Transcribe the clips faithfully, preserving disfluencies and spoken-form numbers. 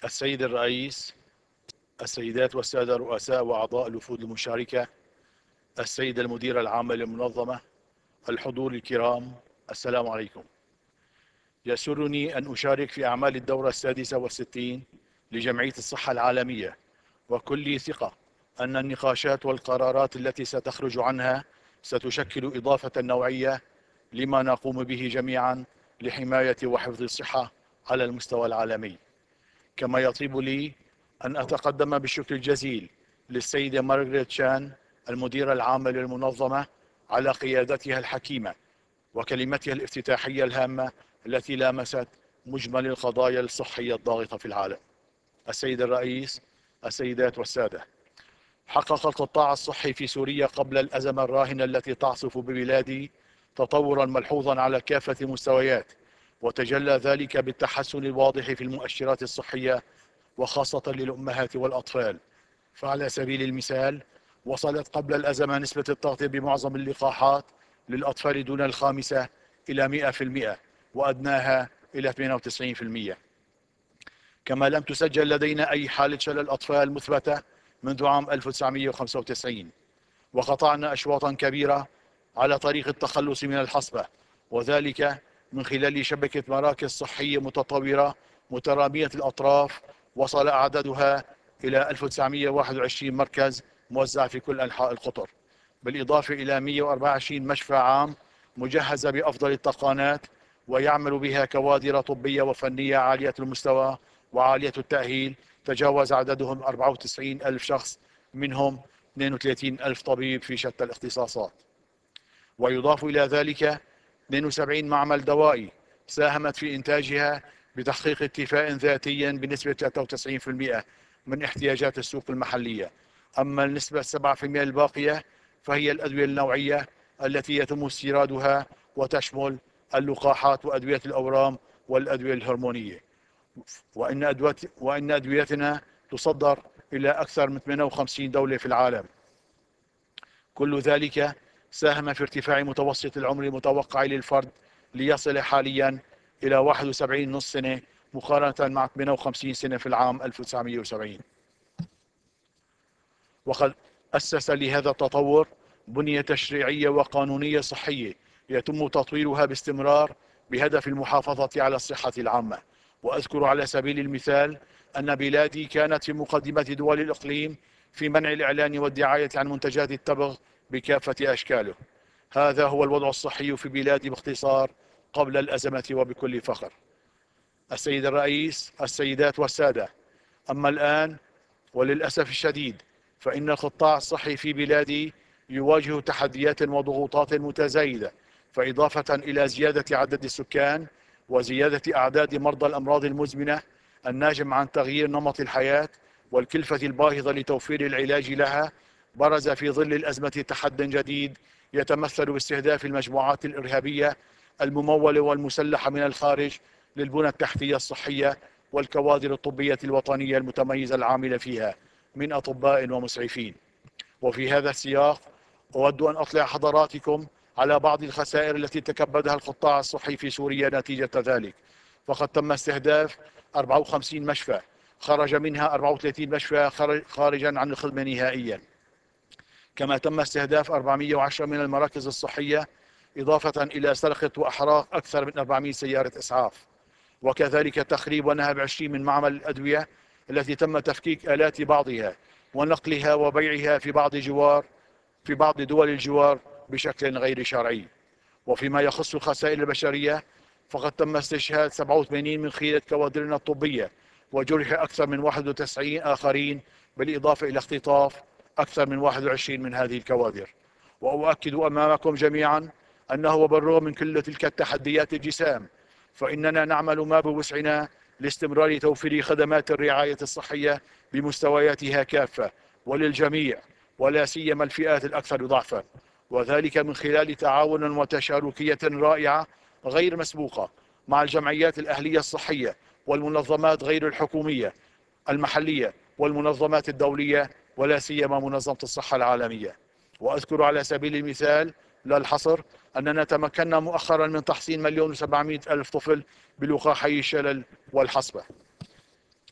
السيد الرئيس، السيدات والسادة رؤساء وأعضاء الوفود المشاركة، السيد المدير العام للمنظمة، الحضور الكرام، السلام عليكم. يسرني أن أشارك في أعمال الدورة السادسة والستين لجمعية الصحة العالمية، وكل ثقة أن النقاشات والقرارات التي ستخرج عنها ستشكل إضافة نوعية لما نقوم به جميعا لحماية وحفظ الصحة على المستوى العالمي. كما يطيب لي أن أتقدم بالشكر الجزيل للسيدة مارغريت شان المديرة العامة للمنظمة على قيادتها الحكيمة وكلمتها الافتتاحية الهامة التي لامست مجمل القضايا الصحية الضاغطة في العالم. السيد الرئيس، السيدات والسادة، حقق القطاع الصحي في سوريا قبل الأزمة الراهنة التي تعصف ببلادي تطورا ملحوظا على كافة المستويات، وتجلى ذلك بالتحسن الواضح في المؤشرات الصحية وخاصة للأمهات والأطفال. فعلى سبيل المثال، وصلت قبل الأزمة نسبة التغطية بمعظم اللقاحات للأطفال دون الخامسة إلى مئة بالمئة، وأدناها إلى ثمانية وتسعين بالمئة. كما لم تسجل لدينا أي حالة شلل أطفال مثبتة منذ عام ألف وتسعمئة وخمسة وتسعين، وقطعنا أشواطا كبيرة على طريق التخلص من الحصبة، وذلك من خلال شبكة مراكز صحية متطورة مترامية الأطراف وصل أعدادها إلى ألف وتسعمئة وواحد وعشرين مركز موزع في كل أنحاء القطر، بالإضافة إلى مئة وأربعة وعشرين مشفى عام مجهزة بأفضل التقنيات ويعمل بها كوادر طبية وفنية عالية المستوى وعالية التأهيل تجاوز عددهم أربعة وتسعين ألف شخص، منهم اثنين وثلاثين ألف طبيب في شتى الاختصاصات. ويضاف إلى ذلك اثنين وسبعين معمل دوائي ساهمت في إنتاجها بتحقيق اكتفاء ذاتي بنسبة ثلاثة وتسعين بالمئة من احتياجات السوق المحلية. أما النسبة سبعة بالمئة الباقية فهي الأدوية النوعية التي يتم استيرادها وتشمل اللقاحات وأدوية الأورام والأدوية الهرمونية، وإن, أدوية وإن أدويتنا تصدر إلى أكثر من ثمانية وخمسين دولة في العالم. كل ذلك ساهم في ارتفاع متوسط العمر المتوقع للفرد ليصل حاليا إلى واحد وسبعين نصف سنة مقارنة مع ثمانية وخمسين سنة في العام ألف وتسعمئة وسبعين. وقد أسس لهذا التطور بنية تشريعية وقانونية صحية يتم تطويرها باستمرار بهدف المحافظة على الصحة العامة. وأذكر على سبيل المثال أن بلادي كانت في مقدمة دول الإقليم في منع الإعلان والدعاية عن منتجات التبغ بكافة أشكاله. هذا هو الوضع الصحي في بلادي باختصار قبل الأزمة وبكل فخر. السيد الرئيس، السيدات والسادة، أما الآن وللأسف الشديد فإن القطاع الصحي في بلادي يواجه تحديات وضغوطات متزايدة، فإضافة إلى زيادة عدد السكان وزيادة أعداد مرضى الأمراض المزمنة الناجم عن تغيير نمط الحياة والكلفة الباهظة لتوفير العلاج لها، برز في ظل الأزمة تحدي جديد يتمثل باستهداف المجموعات الإرهابية الممولة والمسلحة من الخارج للبنى التحتية الصحية والكوادر الطبية الوطنية المتميزة العاملة فيها من أطباء ومسعفين. وفي هذا السياق أود أن أطلع حضراتكم على بعض الخسائر التي تكبدها القطاع الصحي في سوريا نتيجة ذلك. فقد تم استهداف أربعة وخمسين مشفى، خرج منها أربعة وثلاثين مشفى خارجا عن الخدمة نهائيا. كما تم استهداف أربعمئة وعشرة من المراكز الصحية، إضافة إلى سرقة وأحراق أكثر من أربعمئة سيارة إسعاف. وكذلك تخريب ونهب عشرين من معمل الأدوية التي تم تفكيك آلات بعضها ونقلها وبيعها في بعض جوار في بعض دول الجوار بشكل غير شرعي. وفيما يخص الخسائر البشرية فقد تم استشهاد سبعة وثمانين من خيرة كوادرنا الطبية، وجرح أكثر من واحد وتسعين آخرين، بالإضافة إلى اختطاف أكثر من واحد وعشرين من هذه الكوادر. وأؤكد أمامكم جميعا أنه وبالرغم من كل تلك التحديات الجسام فإننا نعمل ما بوسعنا لاستمرار توفير خدمات الرعاية الصحية بمستوياتها كافة وللجميع، ولا سيما الفئات الأكثر ضعفا، وذلك من خلال تعاون وتشاركية رائعة غير مسبوقة مع الجمعيات الأهلية الصحية والمنظمات غير الحكومية المحلية والمنظمات الدولية، ولا سيما منظمة الصحة العالمية. وأذكر على سبيل المثال لا الحصر أننا تمكنا مؤخرا من تحصين مليون وسبعمئة ألف طفل بلقاحي الشلل والحصبة.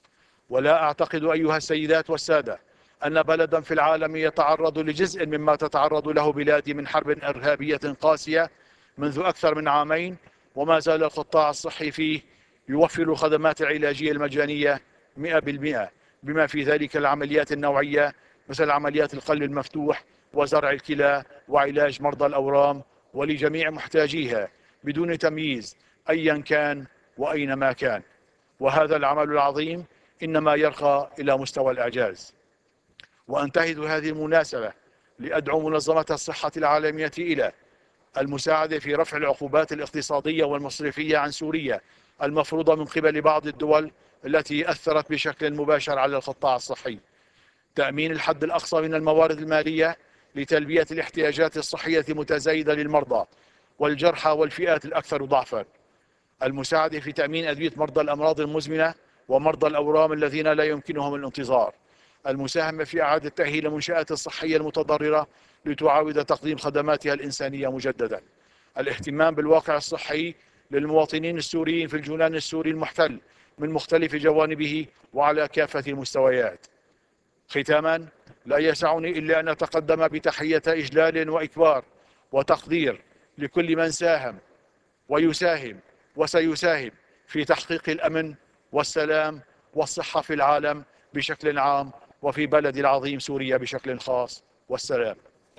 ولا أعتقد أيها السيدات والسادة أن بلدا في العالم يتعرض لجزء مما تتعرض له بلادي من حرب إرهابية قاسية منذ أكثر من عامين، وما زال القطاع الصحي فيه يوفر الخدمات العلاجية المجانية مئة بالمئة، بما في ذلك العمليات النوعية مثل عمليات القلب المفتوح وزرع الكلى وعلاج مرضى الأورام، ولجميع محتاجيها بدون تمييز أيا كان وأينما كان. وهذا العمل العظيم إنما يرقى إلى مستوى الإعجاز. وأنتهز هذه المناسبة لأدعو منظمة الصحة العالمية إلى المساعدة في رفع العقوبات الاقتصادية والمصرفية عن سوريا المفروضة من قبل بعض الدول التي أثرت بشكل مباشر على القطاع الصحي، تأمين الحد الأقصى من الموارد المالية لتلبية الاحتياجات الصحية المتزايدة للمرضى والجرحى والفئات الأكثر ضعفا، المساعدة في تأمين أدوية مرضى الأمراض المزمنة ومرضى الأورام الذين لا يمكنهم الانتظار، المساهمة في إعادة تأهيل المنشآت الصحية المتضررة لتعاود تقديم خدماتها الإنسانية مجددا، الاهتمام بالواقع الصحي للمواطنين السوريين في الجولان السوري المحتل من مختلف جوانبه وعلى كافة المستويات. ختاما، لا يسعني إلا أن أتقدم بتحية إجلال وإكبار وتقدير لكل من ساهم ويساهم وسيساهم في تحقيق الأمن والسلام والصحة في العالم بشكل عام وفي بلد العظيم سوريا بشكل خاص. والسلام.